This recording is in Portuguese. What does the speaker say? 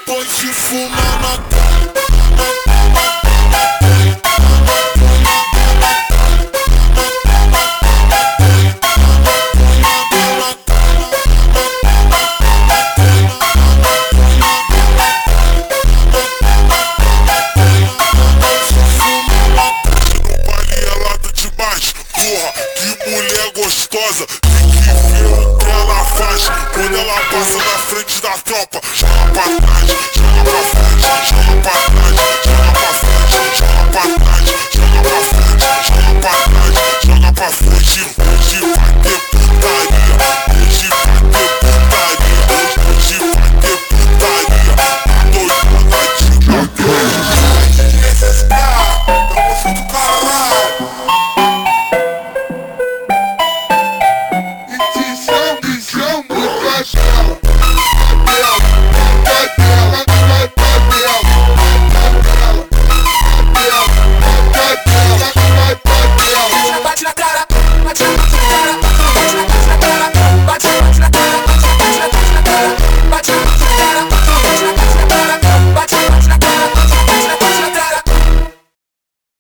pode fumar na cara. Que mulher gostosa, tem que ver o que ela faz quando ela passa na frente da tropa. Joga pra trás.